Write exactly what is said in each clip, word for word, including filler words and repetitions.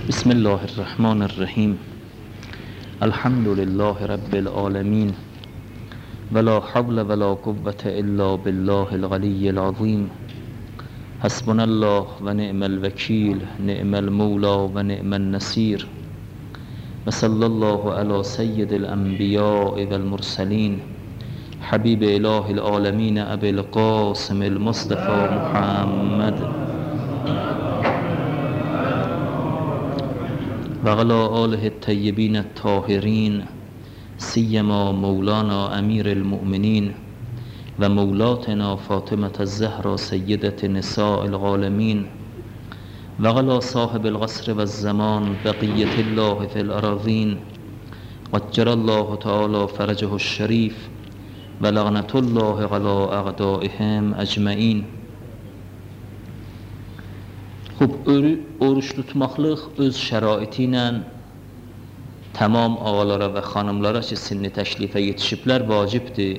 بسم الله الرحمن الرحیم. الحمد لله رب العالمین ولا حول ولا قوة الا بالله العلی العظیم. حسبنا الله و نعم الوکیل، نعم المولی و نعم النصیر. و صلی الله علی سید الانبیاء و المرسلین حبیب اله العالمین ابی القاسم المصطفى محمد و علی آله الطیبین الطاهرین، سیما مولانا امیر المؤمنین و مولاتنا فاطمة الزهرا سیدة نساء العالمین و علی صاحب العصر و الزمان بقیة الله فی الأراضین عجل الله تعالی فرجه الشریف و لعنة الله علی اعدائهم اجمعین. Xub, oruç tutmaqlıq öz şəraiti ilə tamam ağalara və xanımlara ki, sinni təklifə yetişiblər vacibdir.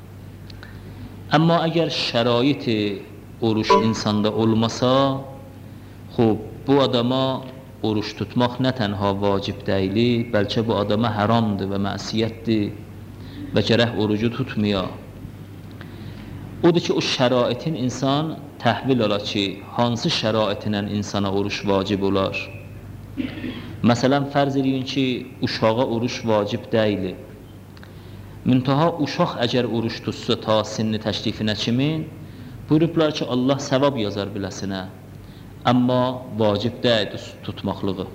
Amma əgər şəraiti oruç insanda olmasa, xub, bu adama oruç tutmaq nə tənha vacib deyil, bəlkə bu adama haramdır və məsiyyətdir və gərək orucu tutmaya. Odur ki, o şəraitin insan təhvil olar ki, hansı şəraitilə insana oruç vacib olar. Məsələn, fərz edin ki, uşağa oruç vacib deyil. Müntaha uşaq əgər oruç tutsa ta sinni təklifinə kimin, buyurublar ki, Allah səvab yazar biləsinə. Amma vacib deyil tutmaqlığı.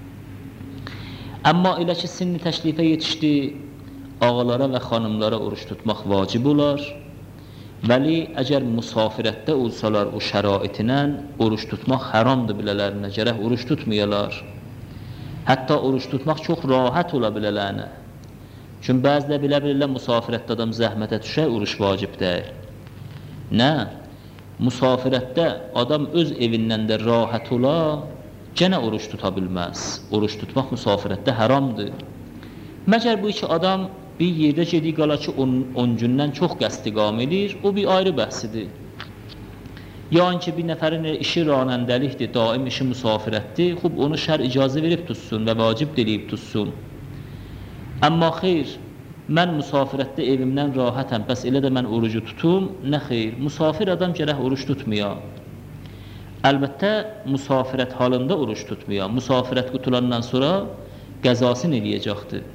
Amma elə ki, sinni təklifə yetişdi, ağalara və xanımlara oruç tutmaq vacib olar. Vəli əgər musafirətdə olsalar o şəraitinə oruç tutmaq haramdır bilələrinə, gərək oruç tutmayalar. Hətta oruç tutmaq çox rahat ola bilələrinə. Çünki bəzilə bilə bilirlər musafirətdə adam zəhmətə düşər, oruç vacib deyil. Nə? Musafirətdə adam öz evindən də rahat ola, gənə oruç tuta bilməz. Oruç tutmaq musafirətdə haramdır. Məgər bu iki adam bir yerdə gedik qala ki, on gündən çox qəstiqam edir, o bir ayrı bəhsidir. Yəni ki, bir nəfərin işi ranəndəlikdir, daim işi musafirətdir, xub onu şər icazə verib tutsun və vacib deliyib tutsun. Amma xeyr, mən musafirətdə evimdən rahatəm, bəs elə də mən orucu tutum, nə xeyr, musafir adam gərək oruç tutmaya. Əlbəttə, musafirət halında oruç tutmaya, musafirət qutulandan sonra qəzasını eləyəcəkdir.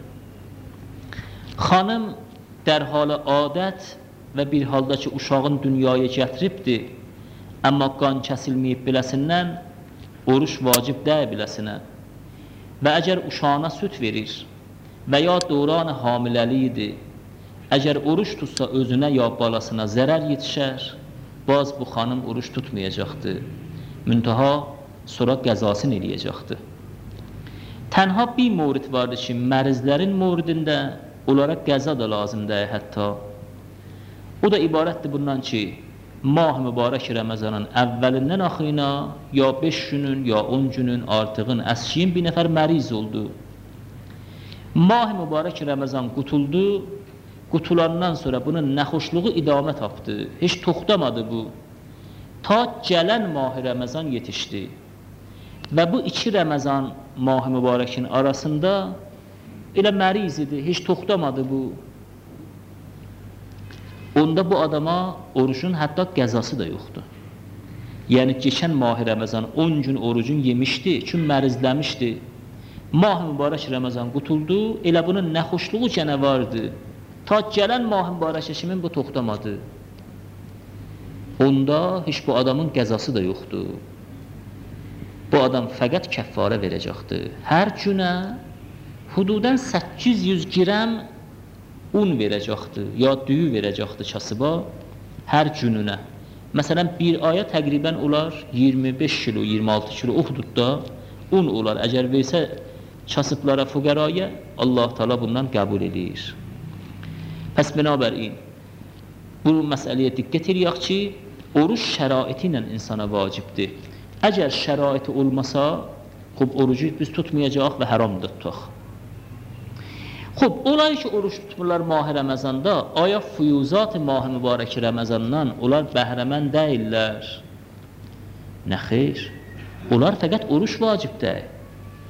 Xanım dərhalı adət və bir halda ki, uşağın dünyaya gətiribdir, amma qan kəsilməyib biləsindən, oruç vacib deyil biləsinə. Və əgər uşağına süt verir və ya dövran hamiləliyidir, əgər oruç tutsa özünə ya balasına zərər yetişər, baz bu xanım oruç tutmayacaqdır. Müntaha sonra qəzasını eləyəcəkdir. Tənha bir mövrid vardır ki, mərizlərin mövridində onlara qəza da lazımdır hətta. O da ibarətdir bundan ki, mah mübarək Ramazanın əvvəlindən axıyına ya beş günün, ya on günün artığın əskiyin bir nəfər məriz oldu. Mah mübarək Ramazan qutuldu, qutulandan sonra bunun nəxoşluğu idamə tapdı, heç toxtamadı bu. Ta gələn mah Ramazan yetişdi. Və bu iki Ramazan mah mübarəkin arasında elə məriz idi, heç toxtamadı bu. Onda bu adama orucun hətta qəzası da yoxdur. Yəni, keçən mah-i Ramazan on gün orucun yemişdi, çünki mərizləmişdi. Mah-i mübarək Ramazan qutuldu, elə bunun nəxoşluğu gənə vardı. Ta gələn mah-i mübarək kimin bu toxtamadı. Onda heç bu adamın qəzası da yoxdur. Bu adam fəqət kəffarə verəcəkdir. Hər günə hududan səkkiz yüz gram un verəcəkdir, ya düyü verəcəkdir kasıba hər gününə. Məsələn, bir aya təqribən olar iyirmi beş kilo, iyirmi altı kilo o hududda un olar. Əgər versə kasıblara, fuqaraya, Allah Teala bundan qəbul edir. Pəs binabərin, bu məsələyə diqqət edək ki, oruç şəraiti ilə insana vacibdir. Əgər şəraiti olmasa, xub, orucu biz tutmayacaq və haramdır tutaq. Xub, olay ki, oruç tutmurlar mah-i Ramazanda, aya fuyuzat-ı mah-i mübarək Ramazandan onlar bəhrəmən deyirlər. Nə xeyr? Onlar fəqət oruç vacib deyil.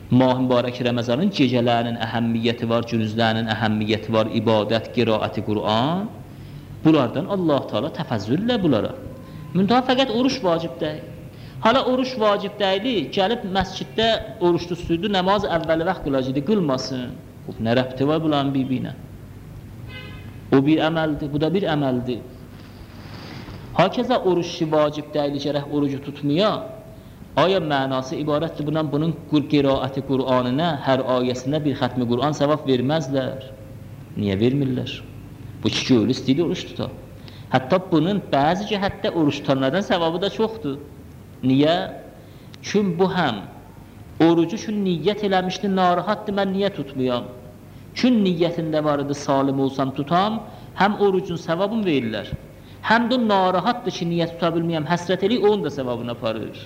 Mah mübarək Ramazanın gecələrinin əhəmmiyyəti var, gündüzlərinin əhəmmiyyəti var, ibadət, qiraəti Qur'an. Bunlardan Allah Teala təfəzzüllə bunlara. Müntəha fəqət oruç vacib deyil. Hala oruç vacib deyil, gəlib məsciddə oruç tutsuydu, namaz əvvəli vaxt qılacaqdı, qılmasın. Bu nə rəbti var bunların bir-birinə? O bir əməldir, bu da bir əməldir. Hakeza oruç ki vacib deyil, gərək orucu tutmaya. Aya mənası ibarətdir bundan, bunun qiraəti Qur'anına, hər ayəsinə bir xətmi Qur'an savab verməzlər. Niyə vermirlər? Bu iki öyle istəyir oruç tutar. Hətta bunun bəzi cəhətdə oruç tutanlardan savabı da çoxdur. Niyə? Çünki bu həm orucu üçün niyyət eləmişdi, narahatdır, mən niyə tutmayam? Çünki niyyətində var idi, salim olsam tutam, həm orucun savabını verirlər. Həm də narahatdır ki, niyyət tuta bilməyəm, həsrət eləyik, onun da savabını aparır.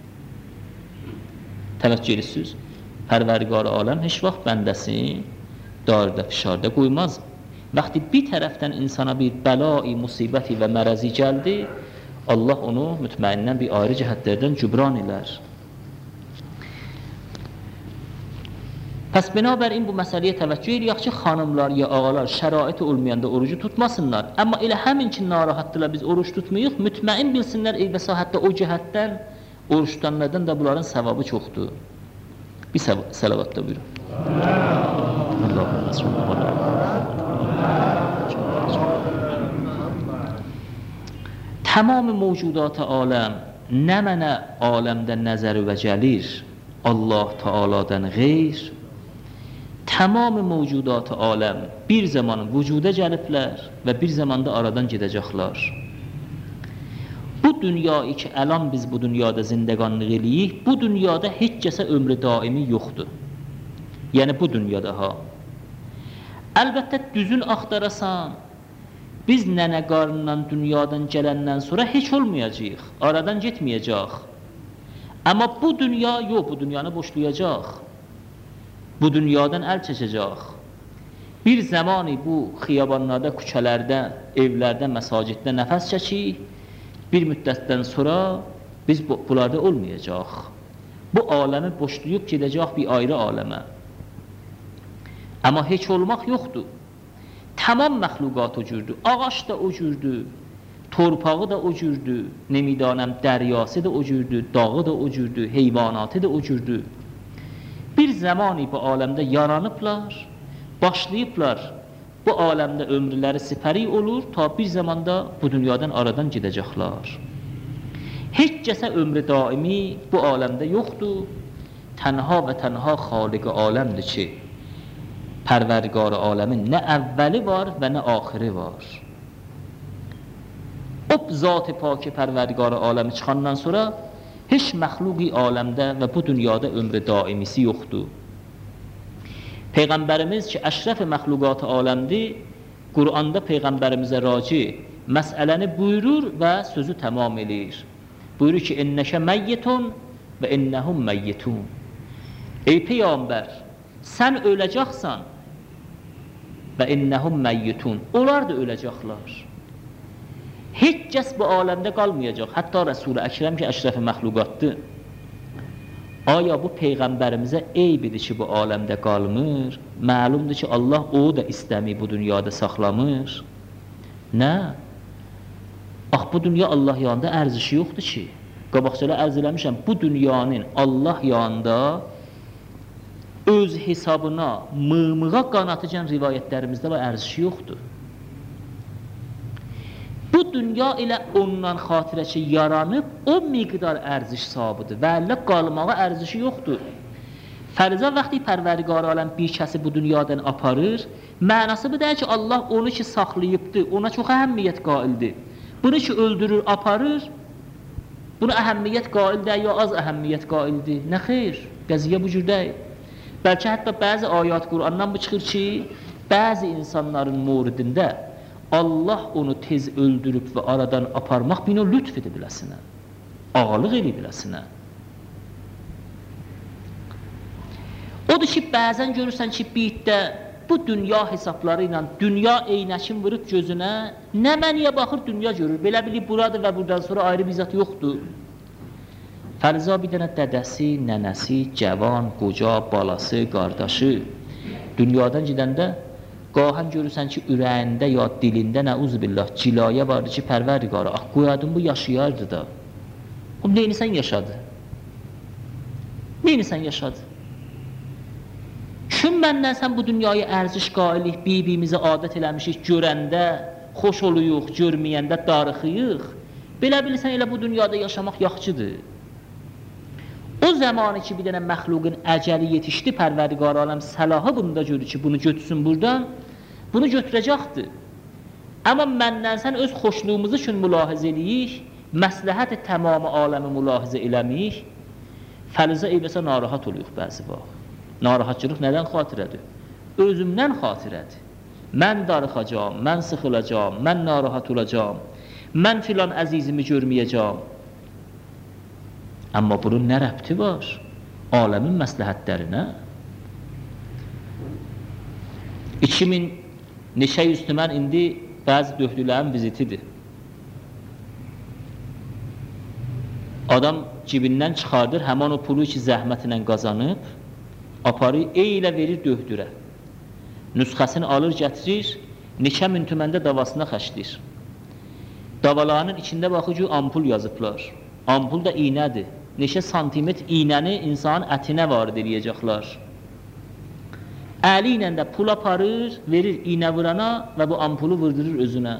Təvəccüh edirsiniz, Pərverdigar aləm heç vaxt bəndəsini darda, fişarda qoymaz. Vaxtı bir tərəfdən insana bir bəla-i, musibəti və mərəzi gəldi, Allah onu mütməindən bir ayrı cəhətlərdən cübran elər. Pəs binabərin bu məsələyə təvəccüh eləyək ki, xanımlar ya ağalar şəraiti olmayanda orucu tutmasınlar. Amma elə həmin ki, narahatdırlar, biz oruç tutmayıq, mütməin bilsinlər, ey və hətta o cəhətdən oruç tutanlardan da bunların savabı çoxdur. Bir salavat da buyurun. Tamam mevcudat aləm nə mənə aləmdə nəzər və gəlir Allah Teala'dan qeyr. Tamam mevcudat aləm bir zaman vücuda gəliblər və bir zamanda aradan gedəcəklər. Bu dünyayı ki, əlan biz bu dünyada zindəqanlıq eləyik, bu dünyada heç kəsə ömrü daimi yoxdur. Yəni bu dünyada ha. Əlbəttə düzün axtarasan, biz nənə qarnından dünyadan gələndən sonra heç olmayacaq, aradan getməyəcək. Amma bu dünya yox, bu dünyanı boşlayacaq. Bu dünyadan əl çəkəcək. Bir zamanı bu xiyabanlarda, küçələrdə, evlərdə, məsacitdə nəfəs çəkik, bir müddətdən sonra biz bu, bunlarda olmayacaq. Bu aləmi boşlayıb gedəcək bir ayrı aləmə. Amma heç olmaq yoxdur. Tamam məxluqat o cürdür. Ağaç da o cürdür. Torpağı da o cürdür. Nemidanəm dəryası da o cürdür. Dağı da o cürdür. Heyvanatı da o cürdür. Bir zamanı bu aləmdə yaranıblar, başlayıblar. Bu aləmdə ömrləri sipəri olur, ta bir zamanda bu dünyadan aradan gedəcəklər. Heç kəsə ömrü daimi bu aləmdə yoxdur. Tənha və tənha xaliq aləmdir ki, Pərverdigar aləmin nə əvvəli var və nə axiri var. O zat-ı paki Pərverdigar aləmi çıxandan sonra heç məxluqi aləmdə və bu dünyada ömrü daimisi yoxdur. Peyğəmbərimiz ki, əşrəf-i məxluqat aləmdir, Qur'anda Peyğəmbərimizə raci məsələni buyurur və sözü tamam edir. Buyurur ki, innəkə məyyitun və innəhum məyyitun. Ey Peyğəmbər, sən öləcəksən və innəhum məyyitun. Onlar da öləcəklər. Heç kəs bu aləmdə qalmayacaq. Hətta Rəsul-i Əkrəm ki, əşrəf-i məxluqatdır. Aya bu Peyğəmbərimizə eybidir ki, bu aləmdə qalmır. Məlumdur ki, Allah o da istəmir bu dünyada saxlamır. Nə? Ax, bu dünya Allah yanında ərzişi yoxdur ki. Qabaqçıla ərz eləmişəm, bu dünyanın Allah yanında öz hesabına, mığmığa qanatıcan rivayətlərimizdə var, ərzişi yoxdur. Bu dünya ilə ondan xatirə ki, yaranıb, o miqdar ərziş sahibidir və əllə qalmağa ərzişi yoxdur. Fərzə vaxtı Pərverdigar aləm bir kəsi bu dünyadan aparır, mənası bu deyir ki, Allah onu ki saxlayıbdır, ona çox əhəmmiyyət qaildir. Bunu ki öldürür, aparır, buna əhəmmiyyət qaildir, ya az əhəmmiyyət qaildir. Nə xeyr, qəziyyə bu cür deyil. Bəlkə hətta bəzi ayat Qur'andan bu çıxır ki, bəzi insanların muridində Allah onu tez öldürüb və aradan aparmaq bir o lütf edə biləsinə, ağalıq edə biləsinə. Odur ki, bəzən görürsən ki, bitdə bu dünya hesabları ilə dünya eynəkin vurub gözünə, nə məniyə baxır dünya görür, belə bilib buradır və buradan sonra ayrı bir zat yoxdur. Fərza bir dənə dədəsi, nənəsi, cavan, qoca, balası, qardaşı dünyadan gedəndə qahən görürsən ki, ürəyində ya dilində nəuzubillah cilayə vardı ki, Pərverdigara, ah, qoyadın bu yaşayardı da. O, neyini sən yaşadı? Neyini sən yaşadı? Kim məndən sən bu dünyayı ərziş qailik, bir-birimizi adət eləmişik, görəndə xoş oluyuq, görməyəndə darıxıyıq. Belə bilirsən, elə bu dünyada yaşamaq yaxçıdır. O zamanı ki, bir dənə məxluqun əcəli yetişdi, Pərverdigar aləm səlahı bunda görür ki, bunu götürsün buradan, bunu götürəcəkdir. Amma məndən sən öz xoşluğumuzu üçün mülahizə eləyik, məsləhət-i tamamı aləmi mülahizə eləmiyik, fəlizə eyləsə narahat oluyor bəzi vaxt. Narahatçılıq nədən xatirədir? Özümdən xatirədir. Mən darıxacam, mən sıxılacam, mən narahat olacam, mən filan əzizimi görməyəcəm. Amma bunun nə rəbti var? Aləmin məsləhətlərinə. iki min neçə yüz tümən indi bəzi döhdülərin vizitidir. Adam cibindən çıxardır, həman o pulu ki, zəhmətinə qazanıb, aparı eylə verir döhdürə. Nüsxəsini alır, gətirir, neçə min tüməndə davasına xərcləyir. Davalarının içində baxır ki, ampul yazıblar. Ampul da iynədir. Neçə santimetr iynəni insanın ətinə varid eləyəcəklər. Əli ilə də pul aparır, verir iynə vurana və bu ampulu vurdurur özünə.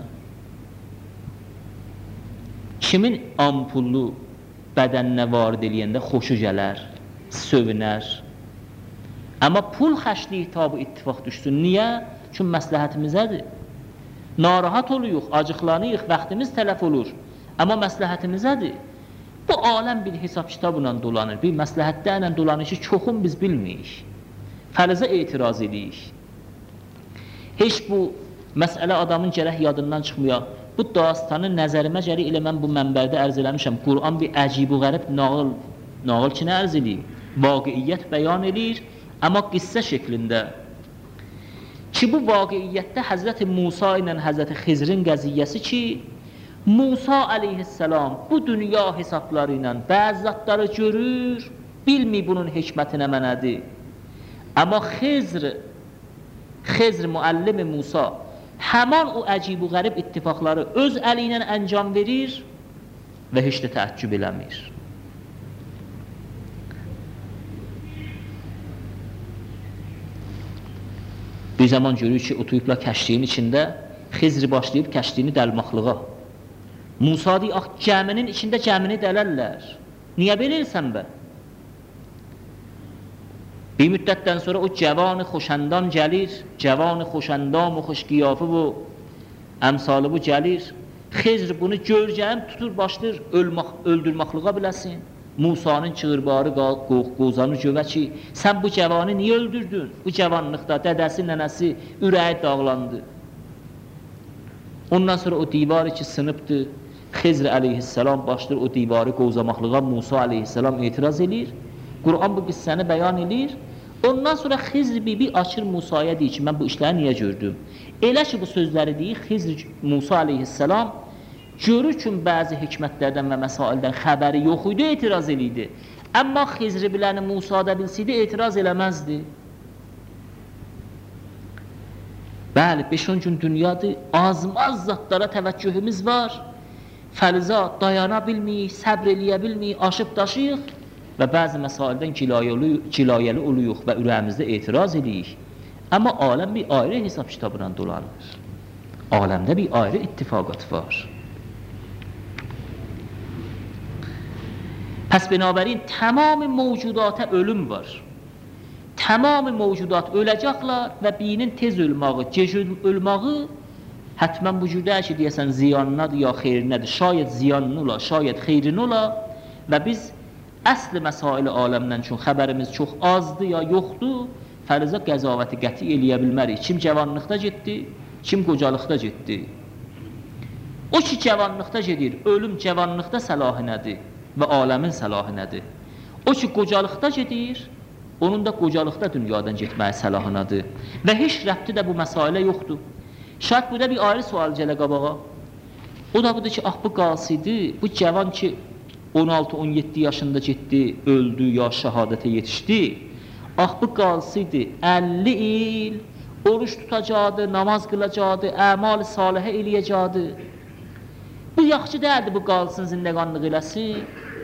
Kimin ampullu bədəninə varid eləyəndə xoşu gələr, sövünər. Amma pul xərcliyik tabi ittifaq düşsün. Niyə? Çünki məsləhətimizədir. Narahat oluyuq, acıqlanıyıq, vaxtimiz tələf olur. Amma məsləhətimizədir. Bu aləm bir hesab kitabla dolanır, bir məsləhətlərlə dolanır ki, çoxun biz bilməyik. Fərizə etiraz edirik. Heç bu məsələ adamın gərək yadından çıxmıyor. Bu dastanı nəzərimə gəlir elə mən bu mənbərdə ərz eləmişəm. Quran bir əcibu qərib nağıl, nağıl ki, nə ərz eləyim? Vaqiiyyət bəyan edir, amma qissə şəklində. Ki bu vaqiiyyətdə Həzrəti Musa ilə Həzrəti Xizrin qəziyyəsi ki, Musa aleyhisselam bu dünya hesabları ilə bəzi zatları görür, bilmir bunun hikmətinə mənədir. Amma Xizr, Xizr müəllim Musa həman o əcibu qərib ittifaqları öz əli ilə əncam verir və heç də təəccüb eləmir. Bir zaman görür ki, otuyubla kəşliyin içində Xizri başlayıb kəşliyini dəlmaqlığa. Musa deyir, ax, gəminin içində gəmini dələrlər. Niyə belə elsən bə? Bir müddətdən sonra o cavanı xoşandan gəlir, cavanı xoşandan, o xoş qiyafı bu, əmsalı bu gəlir. Xizr bunu görgəyim tutur, başlayır öldürmaqlığa biləsin. Musanın çığırbarı qozanı gövə ki, sən bu cavanı niyə öldürdün? Bu cavanlıqda dədəsi, nənəsi ürəyi dağlandı. Ondan sonra o divarı ki, sınıbdır. Xizr aleyhisselam başlayır o divarı qozamaqlığa, Musa aleyhisselam etiraz edir. Quran bu qissəni bəyan edir. Ondan sonra Xizr bibi açır Musaya deyir ki, mən bu işləri niyə gördüm? Elə ki, bu sözləri deyir, Xizr Musa aleyhisselam görür ki, bəzi hikmətlərdən və məsaildən xəbəri yox idi, etiraz edirdi. Amma Xizri biləni Musada bilsiydi, etiraz eləməzdi. Bəli, beş on gün dünyadır, azmaz zatlara təvəccühümüz var. Fəliza dayana bilməyik, səbr eləyə bilməyik, aşıb daşıyıq və bəzi məsaildən cilayəli oluyuq və ürəyimizdə etiraz edirik. Amma aləm bir ayrı hesab kitabına dolanır. Aləmdə bir ayrı ittifaqat var. Pəs binabərin tamam mövcudata ölüm var. Tamam mövcudat öləcəklər və birinin tez ölməyi, gec ölməyi hətmən bu cürdə ki, deyəsən ziyanınadır ya xeyrinədir. Şayət ziyanını ola, şayət xeyrini ola və biz əsli məsaili aləmdən üçün xəbərimiz çox azdır ya yoxdur, fərizə qəzavəti qəti eləyə bilmərik. Kim cavanlıqda getdi, kim qocalıqda getdi. O ki, cavanlıqda gedir, ölüm cavanlıqda səlahı nədir və aləmin səlahı nədir. O ki, qocalıqda gedir, onun da qocalıqda dünyadan getməyi səlahı nədir. Və heç rəbti də bu məsailə yoxdur. Şayət burada bir ayrı sual gələ qabağa. O da budur ki, ah, bu qasidir, bu cavan ki, on altı on yeddi yaşında getdi, öldü, ya şəhadətə yetişdi. Ax bu qalsaydı əlli il oruç tutacaqdı, namaz qılacaqdı, əmal salihə eləyəcəkdi. Bu yaxşı deyildi bu qalsın, zindəqanlıq eləsin.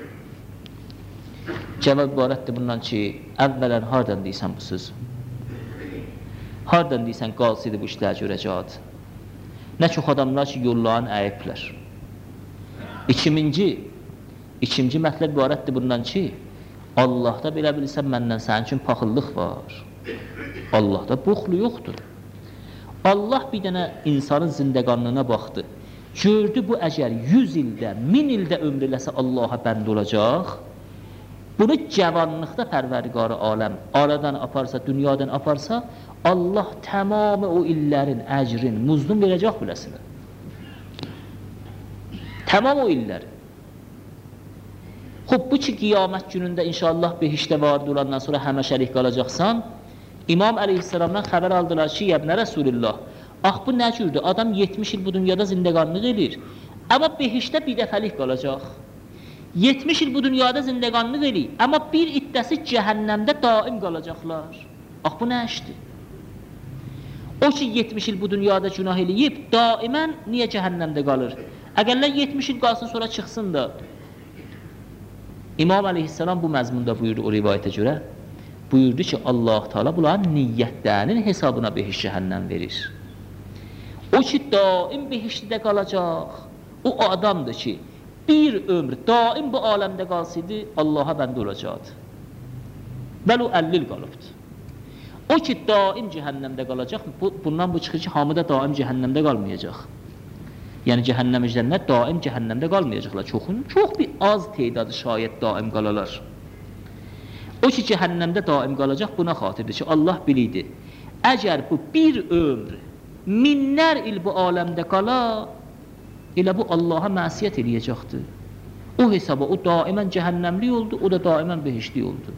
Cavab ibarətdir bundan ki, əvvələn hardan deyirsən bu söz? Hardan deyirsən qalsaydı bu işlər görəcəkdi? Nə çox adamlar ki, yollarını əyiblər. İkinci, ikinci mətləb ibarətdir bundan ki, Allahda belə bilirsən, məndən sənin üçün paxıllıq var. Allahda buxlu yoxdur. Allah bir dənə insanın zindəqanlığına baxdı. Gördü bu əgər yüz ildə, min ildə ömr eləsə Allaha bənd olacaq. Bunu cavanlıqda pərverdigarı aləm aradan aparsa, dünyadan aparsa, Allah tamamı o illərin, əcrin, muzdun verəcək biləsinə. Tamam o illəri. Xub, bu ki, qiyamət günündə inşallah behişdə varid olandan sonra həməşəlik qalacaqsan, İmam əleyhissalamdan xəbər aldılar ki, yəbnə Rəsulullah, ax bu nə cürdür? Adam yetmiş il bu dünyada zindəqanlıq edir, amma behişdə bir dəfəlik qalacaq. yetmiş il bu dünyada zindəqanlıq edir, amma bir iddəsi cəhənnəmdə daim qalacaqlar. Ax bu nə işdir? O ki, yetmiş il bu dünyada günah eləyib, daimən niyə cəhənnəmdə qalır? Əgərlər yetmiş il qalsın, sonra çıxsın da. İmam əleyhissalam bu məzmunda buyurdu o rivayətə görə. Buyurdu ki, Allah Teala bunların niyyətlərinin hesabına behiş cəhənnəm verir. O ki, daim behişdə qalacaq. O adamdır ki, bir ömür daim bu aləmdə qalsaydı, Allaha bəndə olacaqdı. Bəli, o əlli il qalıbdır. O ki, daim cəhənnəmdə qalacaq, bu, bundan bu çıxır ki, hamı da daim cəhənnəmdə qalmayacaq. Yəni, cəhənnəm icrənlər daim cəhənnəmdə qalmayacaqlar. Çoxun, çox bir az teydadı şayət daim qalalar. O ki, cəhənnəmdə daim qalacaq, buna xatirdir ki, Allah biliydi. Əgər bu bir ömr, minlər il bu aləmdə qala, elə bu Allaha məsiyyət eləyəcəkdir. O hesaba, o daimən cəhənnəmli oldu, o da daimən behişli oldu.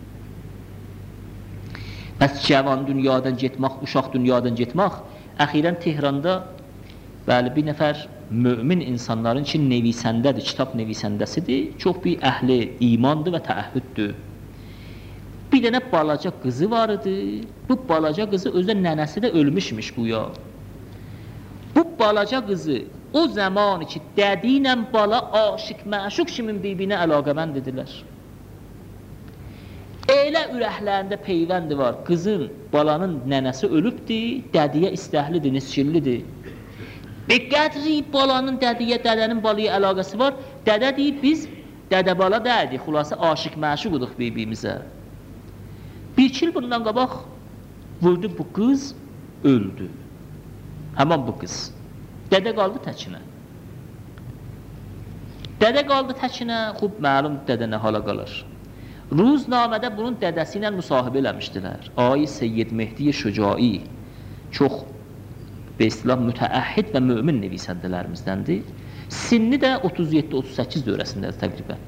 Bəs cavan dünyadan getmək, uşaq dünyadan getmək, əxirən Tehranda bəli, bir nəfər mömin insanların ki, nevisəndədir, kitab nevisəndəsidir, çox bir əhli imandır və təəhhüddür. Bir dənə balaca qızı var idi, bu balaca qızı özə nənəsi də ölmüşmüş bu ya. Bu balaca qızı o zaman ki, dədi ilə bala aşıq, məşuq kimin bir-birinə əlaqəbənd edirlər. Elə ürəklərində peyvəndi var, qızın, balanın nənəsi ölübdir, dədiyə istəhlidir, nisçillidir. Və qədri balanın dədiyə, dədənin balaya əlaqəsi var, dədə deyib, biz dədə bala dədik, xulası aşıq, məşuquduq bir-birimizə. Bir iki il bundan qabaq vurdu bu qız, öldü. Həman bu qız. Dədə qaldı təkinə. Dədə qaldı təkinə, xub məlum dədə nə hala qalır. Ruznamədə bunun dədəsi ilə müsahibə eləmişdilər. Ay Seyyid Mehdi Şücai, çox və İslam mütəəhhid və mömin nevisəndələrimizdəndir. Sinni də otuz yeddi otuz səkkiz dövrəsindədir təqribən.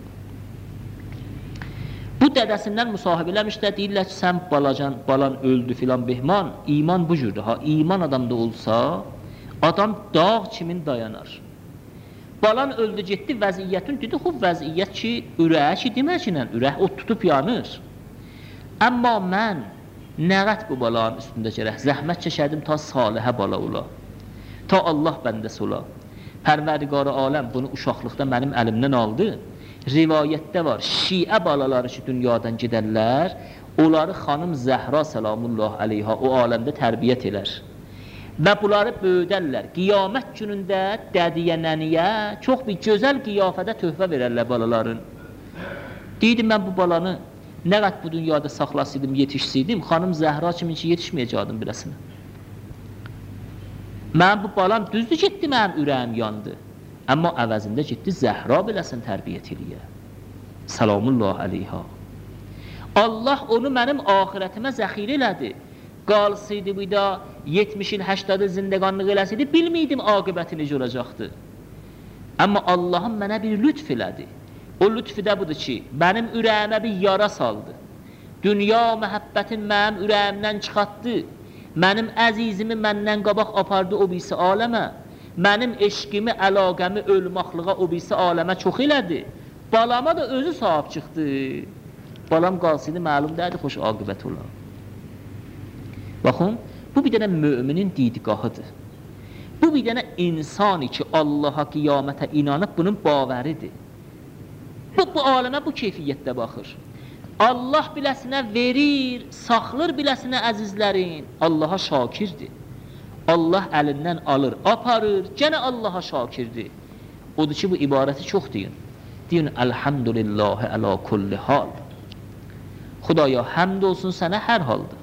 Bu dədəsindən müsahibə eləmişlər, deyirlər ki, sən balacan, balan öldü filan behman, iman bu cürdür. Ha, iman adamda olsa, adam dağ kimin dayanar. Balan öldü, getdi, vəziyyətin, dedi, xub vəziyyət ki, ürək ki, deməklə, ürək o tutub yanır. Amma mən nəqət bu balanın üstündə gərək, zəhmət çəkərdim ta salihə bala ola, ta Allah bəndəsi ola. Pərverdigarı aləm bunu uşaqlıqda mənim əlimdən aldı. Rivayətdə var, şiə balaları ki, dünyadan gedərlər, onları xanım Zəhra səlamullah əleyha o aləmdə tərbiyyət elər. Və bunları böyüdərlər. Qiyamət günündə dədiyə, nəniyə çox bir gözəl qiyafədə töhfə verərlər balaların. Deydim, mən bu balanı nə qədər bu dünyada saxlasaydım, yetişsəydim, xanım Zəhra kimin ki, yetişməyəcəkdim biləsinə. Mən bu balam düzdür getdi, mənim ürəyim yandı. Amma əvəzində getdi, Zəhra biləsin tərbiyyət eləyə. Salamullah əleyha. Allah onu mənim ahirətimə zəxir elədi. Qalsaydı bu da yetmiş il, həştad il zindəqanlıq eləsəydi, bilmiydim aqibəti necə olacaqdı. Amma Allahım mənə bir lütf elədi. O lütfü də budur ki, mənim ürəyimə bir yara saldı. Dünya məhəbbətin mənim ürəyimdən çıxartdı. Mənim əzizimi məndən qabaq apardı o birisi aləmə. Mənim eşqimi, əlaqəmi, ölmaqlığa o birisi aləmə çox elədi. balama da özü sahib çıxdı. Balam qalsaydı məlum deyildi, xoş aqibət olar. Baxın, bu bir dənə müminin didgahıdır. Bu bir dənə insani ki, Allaha qiyamətə inanıb bunun bavəridir. Bu, bu aləmə bu keyfiyyətdə baxır. Allah biləsinə verir, saxlır biləsinə əzizlərin. Allaha şakirdir. Allah əlindən alır, aparır, gənə Allaha şakirdir. Odur ki, bu ibarəti çox deyin. Deyin, elhamdülillahi əla kulli hal. Xudaya həmd olsun sənə hər halda.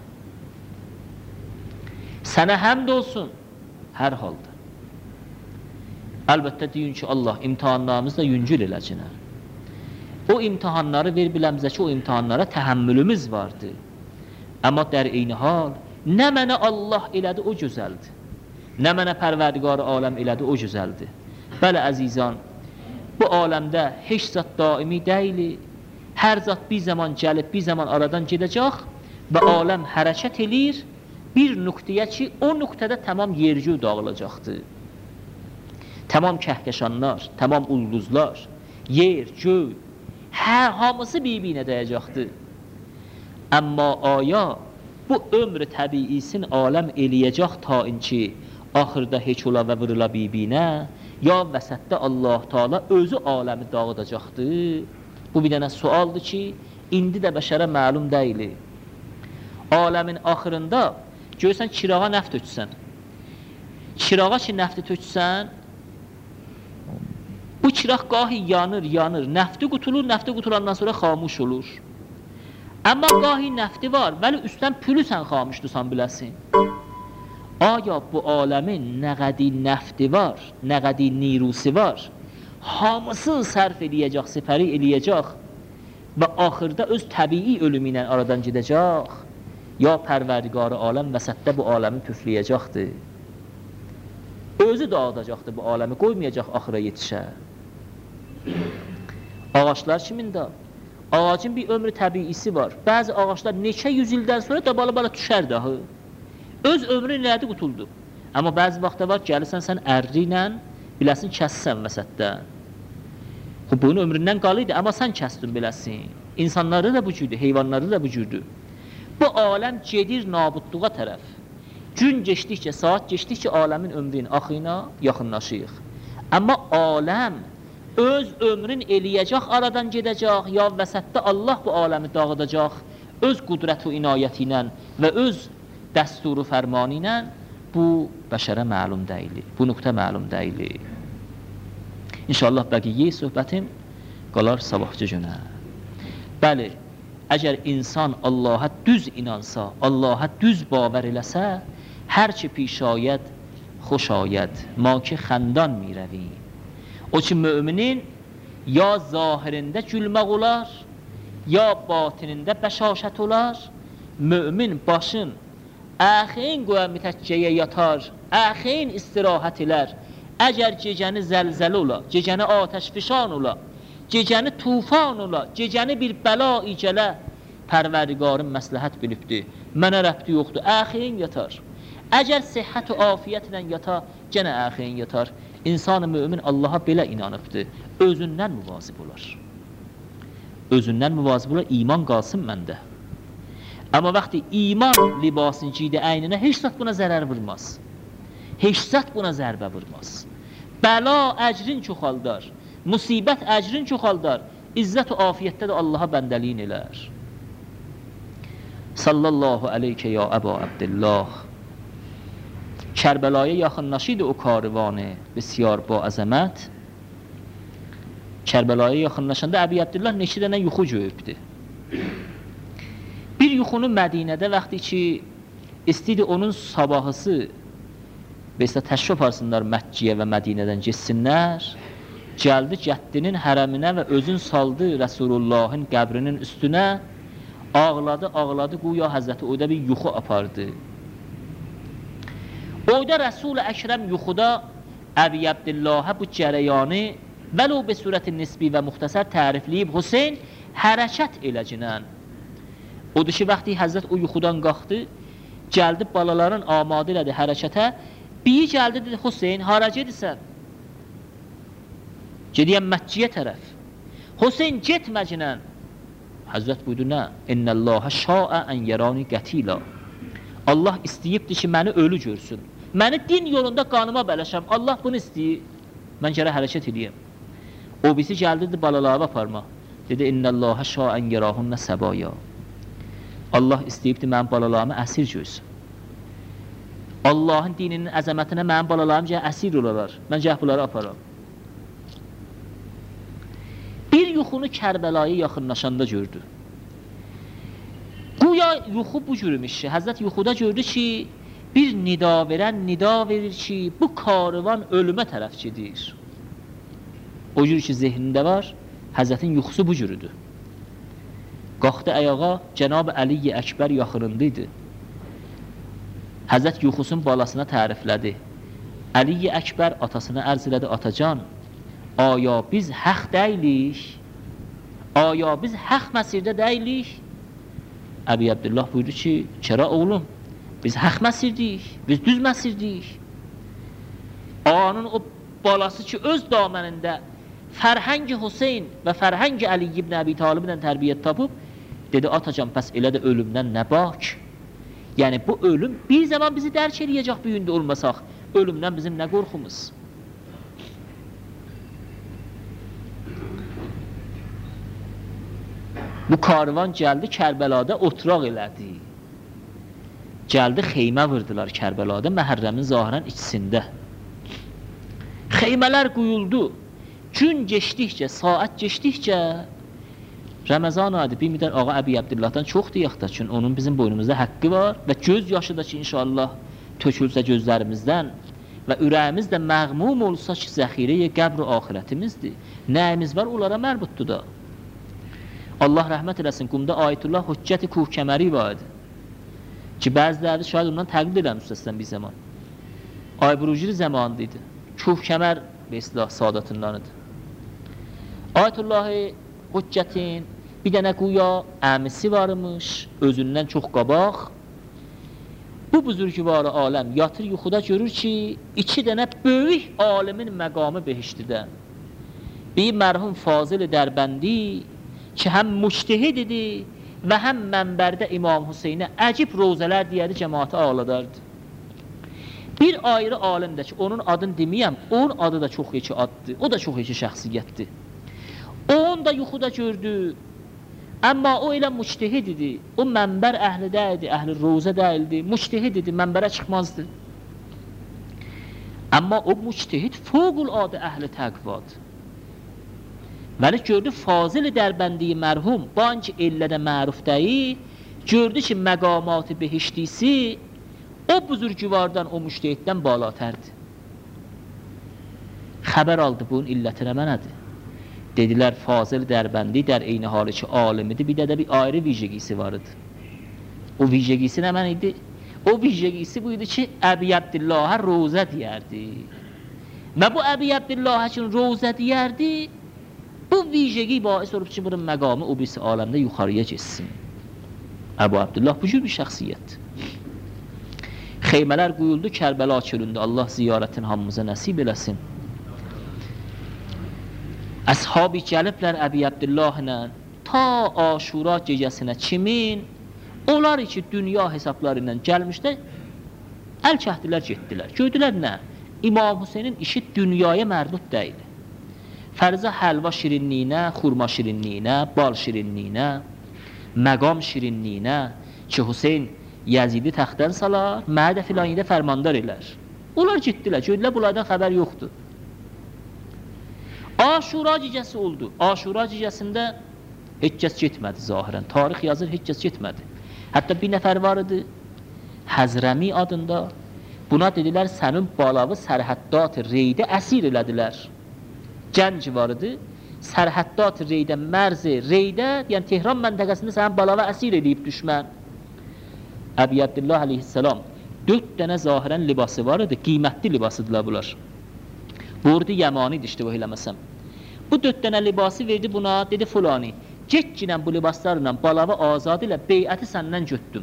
Sənə həmd olsun hər halda. Əlbəttə deyin ki, Allah imtihanlarımızla yüngül eləcinə. O imtihanları ver biləmizə ki, o imtihanlara təhəmmülümüz vardı. Amma dər eyni hal, nə mənə Allah elədi, o gözəldir. Nə mənə pərverdigar aləm elədi, o gözəldir. Bəli, əzizan, bu aləmdə heç zat daimi deyili, hər zat bir zaman gəlib, bir zaman aradan gedəcək və aləm hərəkət edir bir nöqtəyə ki, o nöqtədə tamam yergü dağılacaqdır. Tamam kəhkəşanlar, tamam ulduzlar, yer, göy, hər hamısı bir-birinə dəyəcəkdir. Amma aya bu ömrü təbiisin aləm eləyəcək ta inki axırda heç ola və vırıla bir-birinə, ya vəsətdə Allah Taala özü aləmi dağıdacaqdır. Bu bir dənə sualdır ki, indi də bəşərə məlum deyil. Aləmin axırında görürsən çirağa nəft töksən. Çirağa ki nəfti töksən, bu çıraq qahi yanır, yanır, nəfti qutulur, nəfti qutulandan sonra xamuş olur. Amma qahi nəfti var, vəli üstdən pülü sən xamuşdusan biləsin. Aya bu aləmin nə qədi nəfti var, nə qədi nirusi var, hamısını sərf eləyəcək, sifəri eləyəcək və axırda öz təbii ölümü ilə aradan gedəcək, ya pərverdigarı aləm vəsətdə bu aləmi püfləyəcəkdir. Özü dağıdacaqdır bu aləmi, qoymayacaq axıra yetişə. Ağaçlar kimində? Ağacın bir ömrü təbiisi var. Bəzi ağaçlar neçə yüz ildən sonra da bala-bala düşər dahi. Öz ömrü nədi qutuldu. Amma bəzi vaxtda var, gəlirsən sən ərri ilə, biləsin kəssən vəsətdən. Bunun ömründən qalıydı, amma sən kəsdin biləsin. İnsanları da bu cürdür, heyvanları da bu cürdür. Bu aləm gedir nabudluğa tərəf. Gün geçdikcə, saat geçdikcə aləmin ömrünün axıyına yaxınlaşıyıq. Amma aləm öz ömrün eləyəcək, aradan gedəcək, ya vəsətdə Allah bu aləmi dağıdacaq, öz qudrət və inayəti ilə və öz dəsturu fərmanı ilə bu bəşərə məlum deyil, bu nöqtə məlum deyil. İnşallah bəqiyyə söhbətim qalar sabahcı günə. Bəli, əgər insan Allaha düz inansa, Allaha düz bavər eləsə, hər ki pişayət, xoş ayət, ma ki xəndan mirəvi. O ki müminin ya zahirində gülmək olar, ya batinində bəşaşət olar, mümin başın əxin qoya mütəkkəyə yatar, əxin istirahət elər. Əgər gecəni zəlzələ ola, gecəni atəşfişan ola, gecəni tufan ola, gecəni bir bəla icələ, pərverdigarın məsləhət bilibdir, mənə rəbti yoxdur, əxin yatar. Əgər sihhət və afiyyətlə yata, gənə əxin yatar. İnsan-ı mümin Allaha belə inanıbdır, özündən müvazib olar. Özündən müvazib olar, iman qalsın məndə. Amma vaxtı iman libasını giydi əyninə, heç zat buna zərər vurmaz. Heç zat buna zərbə vurmaz. Bəla əcrin çoxaldar, musibət əcrin çoxaldar, izzət və afiyyətdə də Allaha bəndəliyin elər. Sallallahu aleykə ya Əba Abdillah. Kərbəlaya yaxınlaşıydı o karvanı, besiyyar ba əzəmət. Kərbəlaya yaxınlaşanda Əbi Abdillah neçə dənə yuxu görübdü. Bir yuxunu Mədinədə vaxtı ki, istəyirdi onun sabahısı Bəsə təşrif arsınlar Məkkiyə və Mədinədən geçsinlər. Gəldi cəddinin hərəminə və özün saldı Rəsulullahın qəbrinin üstünə. Ağladı, ağladı, quya Həzrəti oyda bir yuxu apardı. Oyda Rəsul-i Əkrəm yuxuda Əbi Abdillahə bu cərəyanı vəlo be surəti nisbi və muxtəsər tərifləyib Hüseyn hərəkət eləcinən. Odur ki, vaxtı Həzrət o yuxudan qalxdı, gəldi balaların amadə elədi hərəkətə. Bir gəldi, dedi, Hüseyn, hara gedirsən? Gediyəm Məkkiyə tərəf. Hüseyn getməcinən. Həzrət buyurdu, nə? İnnəllâhə şaə ən yerani qətila. Allah istəyibdir ki, məni ölü görsün. Məni din yolunda qanıma bələşəm. Allah bunu istəyir. Mən gərək hərəkət edeyim. O birisi gəldi, balaları aparma. Dedi, İnnəllâhə şaə ən yerahunə səbaya. Allah istəyibdir mənim balalarımı əsir görsün. Allahın dininin əzəmətinə mənim balalarım gələ əsir olarlar. Mən gəl bunları aparam. Bir yuxunu Kərbəlayı yaxınlaşanda gördü. Güya yuxu bu cürmüş. Həzrət yuxuda gördü ki, bir nida verən nida verir ki, bu karvan ölümə tərəf gedir. O cür ki, zehnində var, Həzrətin yuxusu bu cürüdür. Qalxdı ayağa, Cənab-ı Əli-i Əkbər yaxınında idi. Həzrət yuxusun balasına təriflədi. Əli-i Əkbər atasına ərz elədi, atacan, aya biz həq deyilik, aya biz həq məsirdə deyilik. Əbi Abdullah buyurdu ki, çərə oğlum, biz həq məsirdik, biz düz məsirdik. Ağanın o balası ki, öz damənində Fərhəng-i Hüseyn və Fərhəng-i Əli ibn Əbi Talibdən tərbiyyət tapıb, dedi, atacan, pəs elə də ölümdən nə bak? Yəni, bu ölüm bir zaman bizi dərk eləyəcək bir gündə olmasaq, ölümdən bizim nə qorxumuz? Bu karvan gəldi Kərbəlada oturaq elədi. Gəldi xeymə vurdular Kərbəlada, Məhərrəmin zahirən içisində. Xeymələr quyuldu. Gün geçdikcə, saat geçdikcə Ramazan aydı, bir müddət ağa Əbi Abdullahdan çoxdur yaxda, çünki onun bizim boynumuzda haqqı var və göz yaşı da ki, inşallah tökülsə gözlərimizdən və ürəyimiz də məğmum olsa ki, zəxirəyə qəbr-i axirətimizdir. Nəyimiz var, onlara mərbutdur da. Allah rəhmət eləsin, qumda Ayətullah Hüccət-i Kuhkəməri var idi. Ki, bəziləri şahid ondan təqlid eləmişsən bir zaman. Ayburucili zamanında idi. Kuhkəmər və islah sadatından idi. Ayətullah-ı Hüccətin bir dənə quya əmisi varmış, özündən çox qabaq. Bu buzurgüvarı aləm yatır yuxuda görür ki, iki dənə böyük alimin məqamı behiştidə. Bir mərhum Fazil-i Dərbəndi ki, həm müştehid idi və həm mənbərdə İmam Hüseynə əcib rozələr deyədi, cəmaatı ağladardı. Bir ayrı alimdə ki, onun adını deməyəm, onun adı da çox yeki addır, o da çox yeki şəxsiyyətdir. O, onu da yuxuda gördü, amma o elə müştehid idi, o mənbər əhlidə idi, əhli rozə deyildi, müştehid idi, mənbərə çıxmazdı. Amma o müştehid fövqəladə əhli təqvadır. Vəli gördü Fazil-i Dərbəndi mərhum, banki ellədə məruf deyil, gördü ki, məqamatı behişdisi o buzurgüvardan, o müştehiddən balatərdir. Xəbər aldı bunun illətinə mənədir. Dedilər, Fazil Dərbəndi dər eyni halı ki, alimidir, bir də də bir ayrı vijegisi var idi. O vijegisi nə mən idi? O vijegisi bu idi ki, Əbi Abdullah'a rozə deyərdi. Və bu Əbi Abdullah'a üçün rozə deyərdi, bu vijegi bais olub ki, bunun məqamı o birisi aləmdə yuxarıya geçsin. Əbu Abdullah bu cür bir şəxsiyyət. Xeymələr quyuldu Kərbəla çölündə, Allah ziyarətin hamımıza nəsib eləsin. Əshabi gəliblər Əbi Abdullahla ta Aşura gecəsinə kimin? Onlar ki, dünya hesabları ilə gəlmişlər, əl kəhdilər, getdilər. Gördülər nə? İmam Hüseynin işi dünyaya mərdud deyil. Fərzə həlva şirinliyinə, xurma şirinliyinə, bal şirinliyinə, məqam şirinliyinə ki, Hüseyin Yazidi təxtdən salar, mədə filaniyyə fərmandar elər. Onlar getdilər, gördülər, bunlardan xəbər yoxdur. Aşura gecəsi oldu. Aşura gecəsində heç kəs getmədi zahirən. Tarix yazır, heç kəs getmədi. Hətta bir nəfər var idi, Həzrəmi adında. Buna dedilər, sənin balavı sərhəddat-ı reydə əsir elədilər. Gənc var idi, sərhəddat-ı reydə, mərzi reydə, yəni Tehran məntəqəsində sənin balavı əsir eləyib düşmən. Əbi Abdullah aleyhisselam dörd dənə zahirən libası var idi, qiymətli libasıdırlar bunlar. Burdu Yəmani dişdi bu eləməsəm. Bu dörd dənə libası verdi buna, dedi fulani, get ginən bu libaslarla balavı azad ilə beyəti səndən götdüm.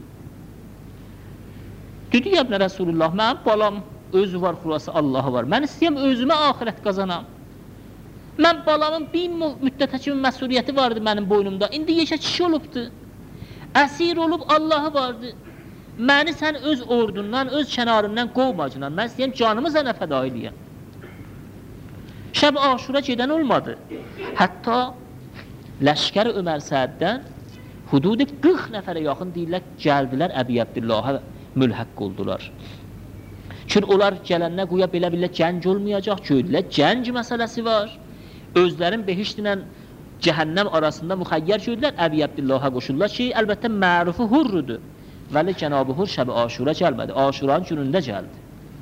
Dedi, yəbnə Rəsulullah, mənim balam özü var, xulası Allahı var. Mən istəyəm özümə axirət qazanam. Mən balamın bir müddətə kimi məsuliyyəti vardı mənim boynumda. İndi yeşə kişi olubdu. Əsir olub Allahı vardı. Məni sən öz ordundan, öz kənarından qovmacınan, mən istəyəm canımı sənə fəda eləyəm. Şəb Aşura gedən olmadı. Hətta Ləşkər Ömər Səəddən hududu qırx nəfərə yaxın deyirlər, gəldilər Əbi Abdullah'a mülhəq oldular. Çünki onlar gələnlə quya belə-belə cəng olmayacaq, gördülər, cəng məsələsi var. Özlərin behişdinə cəhənnəm arasında müxəyyər gördülər, Əbi Abdullah'a qoşurlar ki, əlbəttə mərufu hurrudur. Vəli Cənab-ı Hur şəb-i Aşura gəlmədi, Aşuranın günündə gəldi.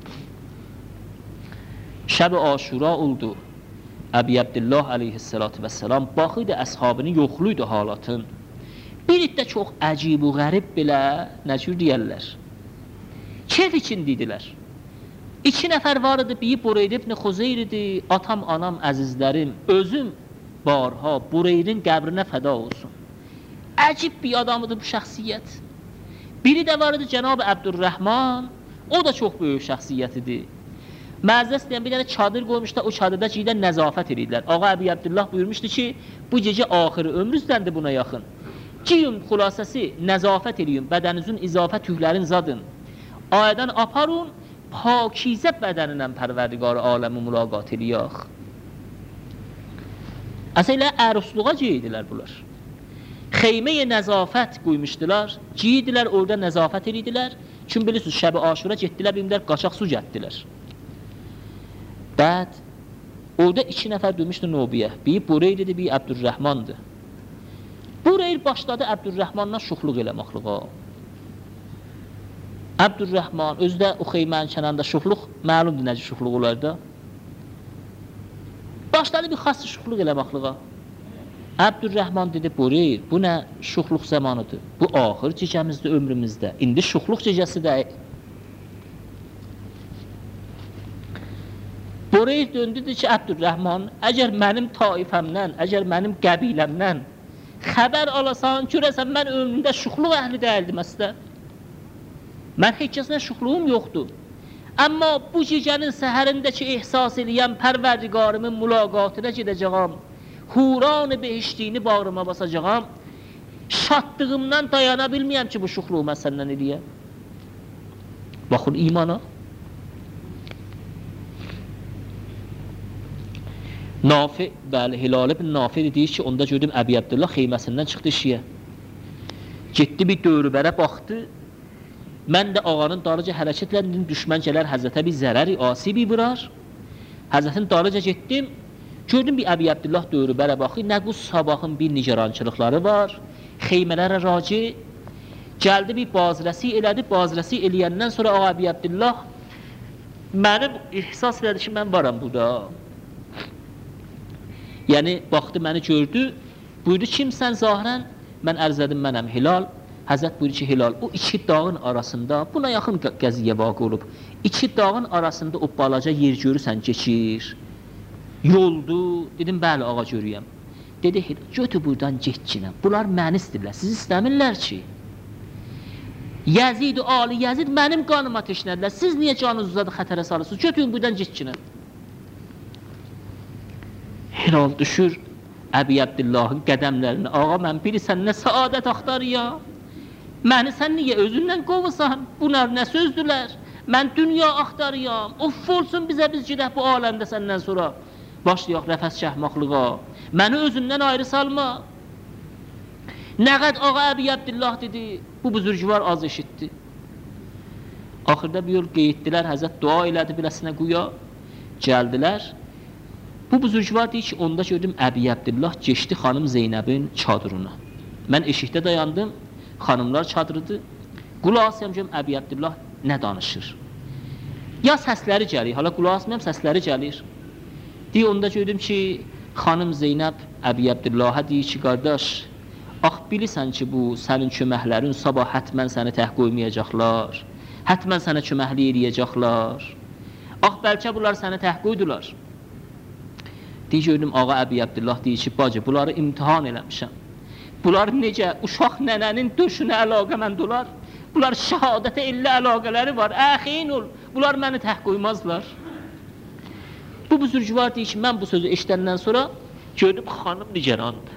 Şəb-i Aşura oldu. Əbi Abdullah aleyhissalatu vesselam baxıydı, əshabını yoxluydu halatın. Bir iddə çox əcib və qərib belə nəcür deyərlər. Keyf için dedilər. İki nəfər var idi, biri Bureyd ibn Xuzeyr idi, atam, anam, əzizlərim, özüm barha Bureyrin qəbrinə fəda olsun. Əcib bir adamıdır bu şəxsiyyət. Biri də var idi Cənab-ı Əbdurrəhman, o da çox böyük şəxsiyyət idi. Məzəs deyən bir dənə çadır qoymuşlar, o çadırda cidən nəzafət edirlər. Ağa Əbi Abdullah buyurmuşdu ki, bu gecə axırı ömrüzdəndir buna yaxın. Ciyun xülasəsi nəzafət edin, bədəninizin izafə tühlərin zadın. Ayədən aparun, pakizə bədəninlə pərverdigar aləmi mülaqat eləyək. Əsələ ərusluğa giydilər bunlar. Xeyməyə nəzafət qoymuşdular, giydilər, orada nəzafət edildilər. Çünki bilirsiniz, şəb-i Aşura getdilər, bilmirlər, qaçaq su gəldilər. Bəd, orada iki nəfər dönmüşdü Nobiyə. Bir Bureyd idi, bir Əbdurrəhmandı. Bureyd başladı Əbdurrəhmanla şuxluq eləməklığa. Əbdurrəhman, özü də o xeymənin kənarında şuxluq, məlumdur necə şuxluq olardı. Başladı bir xas şuxluq eləməklığa. Əbdurrəhman dedi, Bureyd, bu nə şuxluq zamanıdır? Bu axır gecəmizdə, ömrümüzdə. İndi şuxluq gecəsi deyil. Bureyd döndü ki, Əbdurrəhman, əgər mənim taifəmdən, əgər mənim qəbiləmdən xəbər alasan, görəsən, mən ömrümdə şuxluq əhli deyildim əslən. Mən heç kəsinə şuxluğum yoxdur. Amma bu gecənin səhərindəki ehsas eləyən pərverdigarımın mülaqatına gedəcəyəm. Huran-ı behiştiyini bağrıma basacağım. Şadlığımdan dayana bilməyəm ki, bu şuxluğu mən səndən eləyəm. Baxın imana. Nafi, bəli, Hilal ibn Nafi deyir ki, onda gördüm Əbi Abdullah xeyməsindən çıxdı işiyə. Getdi bir dövrübərə baxdı. Mən də ağanın darıca hərəkət elədim, düşmən gələr Həzrətə bir zərəri asibi vurar. Həzrətin darıca getdim. Gördüm bir Əbi Abdullah dövrübərə baxı, nə bu sabahın bir nigerançılıqları var, xeymələrə raci, gəldi bir bazirəsi elədi, bazirəsi eləyəndən sonra Ağa Əbi Abdullah mənim ihsas elədi ki, mən varam burada. Yəni, baxdı, məni gördü, buyurdu, kimsən zahirən? Mən ərz edim, mənəm Hilal. Həzrət buyurdu ki, Hilal, o iki dağın arasında, buna yaxın qəziyyə vaqı olub, iki dağın arasında o balaca yer görürsən, keçir. Yoldu, dedim, bəli, ağa görüyəm. Dedi, götü buradan getkinəm, bunlar məni istəyirlər, siz istəmirlər ki. Yəzid, Ali Yəzid mənim qanıma teşnədilər, siz niyə canınız uzadı xətərə salırsınız, götün buradan getkinəm. Hilal düşür Əbi Abdullahın qədəmlərini, ağa mən bilirsən nə saadət axtarıyam, məni sən niyə özündən qovusan, bunlar nə sözdülər, mən dünya axtarıyam, of olsun bizə biz gedək bu aləmdə səndən sonra. Başlayaq rəfəs şəhmaqlığa, məni özündən ayrı salma. Nəqəd ağa Əbi Abdullah dedi, bu buzurcuvar az eşitdi. Axırda bir yol qeyiddilər, Həzrət dua elədi biləsinə quya, gəldilər. Bu buzurcuvar deyir ki, onda gördüm Əbi Abdullah geçdi xanım Zeynəbin çadırına. Mən eşikdə dayandım, xanımlar çadırıdır. Qulaq asıyam görüm Əbi Abdullah nə danışır. Ya səsləri gəlir, hala qulaq asmayam, səsləri gəlir. Deyir, onda gördüm ki, xanım Zeynəb Əbi Abdullah'a deyir ki, qardaş, ax bilirsən ki, bu sənin köməklərin sabah hətmən səni təh qoymayacaqlar, hətmən sənə köməkli eləyəcəklər. Ax, bəlkə bunlar səni təh qoydular. Deyir, gördüm, ağa Əbi Abdullah deyir ki, bacı, bunları imtihan eləmişəm. Bunlar necə, uşaq nənənin döşünə əlaqəməndular, bunlar şəhadətə illə əlaqələri var, əxin ol, bunlar məni təh qoymazlar. Bu buzurgvar deyir ki, mən bu sözü eşidəndən sonra gördüm xanım nigerandır.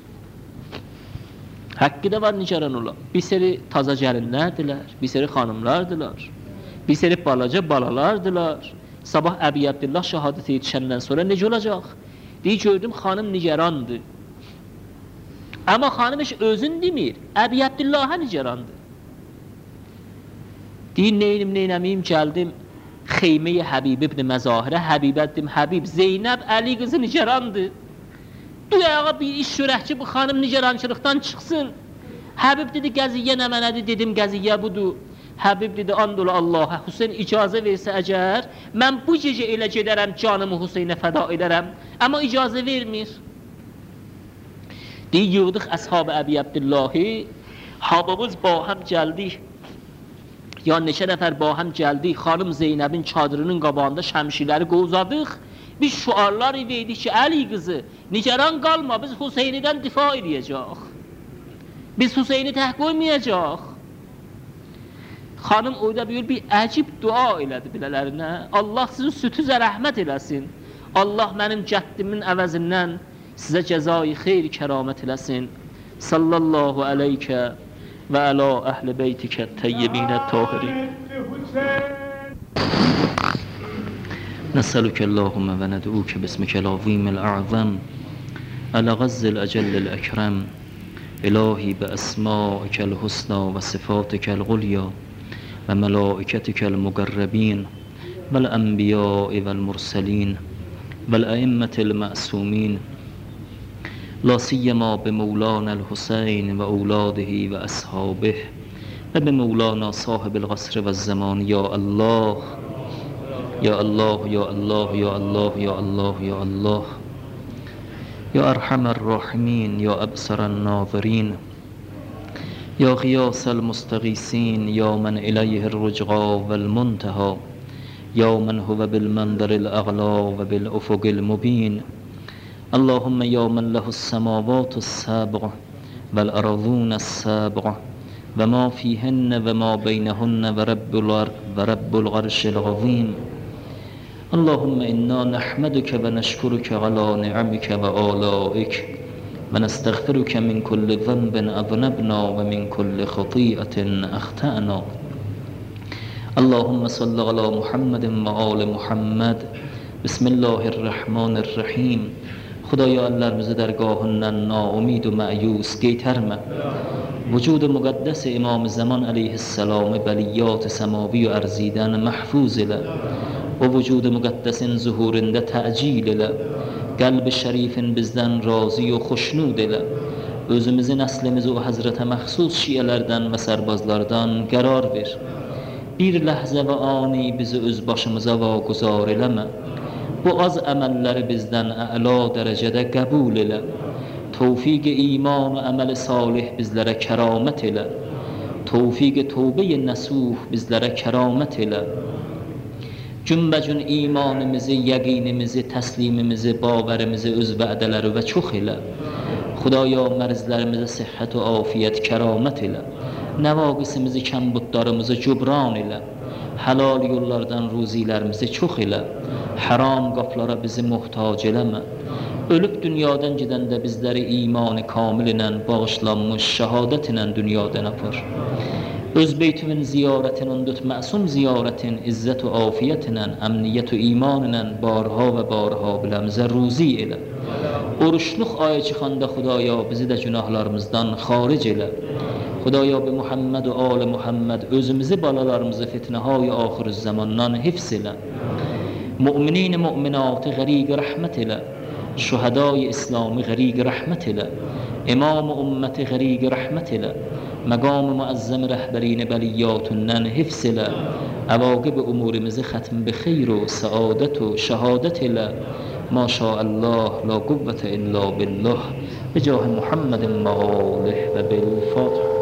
Haqqı da var nigeran olan. Bir seri taza gəlinlərdirlər, bir seri xanımlardılar, bir seri balaca balalardılar. Sabah Əbi Abdillah şəhadəti yetişəndən sonra necə olacaq? Deyir, gördüm xanım nigerandır. Amma xanım heç özün demir, Əbi Abdillah'a nigerandır. Deyir, neynim, neynəmiyim, gəldim Xeyme-i Həbib ibn Məzahirə, Həbibə dedim, Həbib, Zeynəb, Əli qızı nigerandır. Duyağa bir iş sürək ki, bu xanım nigerançılıqdan çıxsın. Həbib dedi, qəziyyə nə mənədir, dedim, qəziyyə budur. Həbib dedi, andolu Allah'a, Hüseyin icazə versə əgər, mən bu gecə elə gedərəm, canımı Hüseynə fəda edərəm, amma icazə vermir. Deyir, yığdıq əshab-ı Əbi Abdillahi, hamımız ba həm gəldik, ya neçə nəfər ba həm gəldik, xanım Zeynəbin çadırının qabağında şəmşirləri qovzadıq, biz şuarlar verdik ki, Əli qızı, nigeran qalma, biz Hüseynidən difa edəcək. Biz Hüseyni tək qoymayacaq. Xanım orada bir, bir əcib dua elədi bilələrinə. Allah sizin sütüzə rəhmət eləsin. Allah mənim cəddimin əvəzindən sizə cəzai xeyr kəramət eləsin. Sallallahu aleykə və əla əhl-i beytikə təyyibinə tahirin. نسألك اللهم وندعوك باسمك العظيم الأعظم على غز الأجل الأكرم إلهي بأسمائك الحسنى وصفاتك العليا وملائكتك المقربين والأنبياء والمرسلين والأئمة المعصومين لا سيما بمولانا الحسين وأولاده وأصحابه وبمولانا صاحب العصر والزمان يا الله يا الله يا الله يا الله يا الله يا الله يا أرحم الراحمين يا أبصر الناظرين يا غياث المستغيثين يا من إليه الرجعى والمنتهى يا من هو بالمنظر الأعلى وبالأفق المبين اللهم يا من له السماوات السبع والأرضون السبع وما فيهن وما بينهن ورب ورب العرش العظيم اللهم إنا نحمدك ونشكرك على نعمك وآلائك ونستغفرك من كل ذنب أذنبنا ومن كل خطيئة أخطأنا اللهم صل على محمد وآل محمد بسم الله الرحمن الرحیم. خدایا ellerimizi dergahından naumid و ma'yus geyterme. وجود مقدس امام زمان علیه السلام بلیات سماوی و ارزیدن محفوظ اله و وجود مقدس ظهورنده تعجیل اله قلب شریف bizden راضی و خوشنود اله özümüzü nəslimizi o Həzrətə məxsus şiələrdən və sərbazlardan qərar ver. Bir ləhzə və ani bizi öz başımıza vaquzar eləmə. Bu az əməlləri bizdən əla dərəcədə qəbul elə. Tevfik iman və əməl salih bizlərə kəramət elə. Tevfik tövbə-i nəsuh bizlərə kəramət elə. Cümbəcün imanımızı, yəqinimizi, təslimimizi, baverimizi öz vədələri və çox elə. Xudaya mərzlərimizə sihhət və afiyət kəramət elə. Nəvaqisimizi, kəmbudlarımızı cübran elə. Halal yollardan ruzilərimizi çox elə. Haram qaplara bizi muhtac eləmə. Ölüb dünyadan gedəndə bizləri imanı kamil ilə bağışlanmış şəhadət ilə dünyadan apar. Öz beytüvün ziyarətinin tut məsum ziyarətin izzət və afiyət ilə, əmniyyət və iman ilə barha və barha biləmizə ruzi elə. Oruçluq ayı çıxanda Xudaya bizi də günahlarımızdan xaric elə. Xudaya bi Muhammed və ali Muhammed özümüzü, balalarımızı fitnəhay axir zamandan hifz elə. Mü'minin-i mü'minatı qəriq rəhmət elə. Şuhadai İslami qəriq rəhmət elə. İmam-ı ümməti qəriq rəhmət elə. Məqam-ı müəzzəm rəhbərini bəliyyatündən hifz elə. Əvaqib-i umurimizi xətm bi xeyr və səadət və şəhadət elə. Maşaallah, la quvvətə illa billah. Bicah Muhammedin və alih və bil-Fatih.